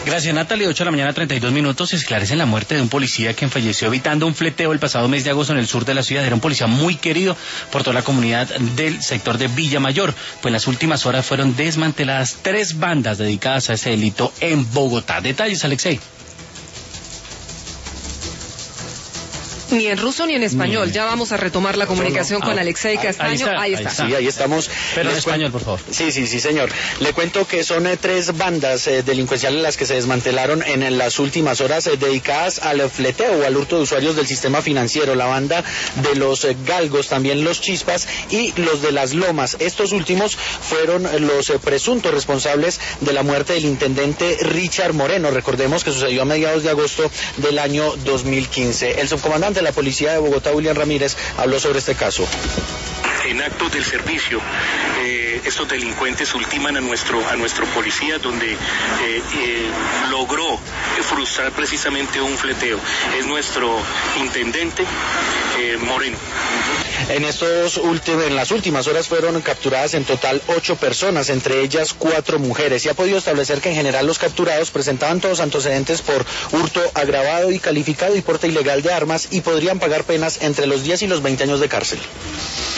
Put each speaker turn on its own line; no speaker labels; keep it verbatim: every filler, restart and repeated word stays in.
Gracias, Natalie. ocho de la mañana, treinta y dos minutos. Se esclarece la muerte de un policía quien falleció evitando un fleteo el pasado mes de agosto en el sur de la ciudad. Era un policía muy querido por toda la comunidad del sector de Villa Mayor. Pues en las últimas horas fueron desmanteladas tres bandas dedicadas a ese delito en Bogotá. Detalles, Alexei.
Ni en ruso ni en español. Ya vamos a retomar la comunicación no, no. con Alexei Castaño.
Ahí está,
ahí está.
Ahí está.
Sí, ahí estamos.
Pero en
Les
español, por favor.
Sí, sí, sí, señor. Le cuento que son eh, tres bandas eh, delincuenciales las que se desmantelaron en, en las últimas horas, eh, dedicadas al fleteo o al hurto de usuarios del sistema financiero. La banda de los eh, Galgos, también los Chispas y los de las Lomas. Estos últimos fueron los eh, presuntos responsables de la muerte del intendente Richard Moreno. Recordemos que sucedió a mediados de agosto del año dos mil quince. El subcomandante de la Policía de Bogotá, William Ramírez, habló sobre este caso.
En actos del servicio, eh, estos delincuentes ultiman a nuestro a nuestro policía, donde eh, eh, logró frustrar precisamente un fleteo. Es nuestro intendente eh, Moreno.
En estos últimos, en las últimas horas fueron capturadas en total ocho personas, entre ellas cuatro mujeres. Y ha podido establecer que en general los capturados presentaban todos antecedentes por hurto agravado y calificado y porte ilegal de armas y podrían pagar penas entre los diez y los veinte años de cárcel.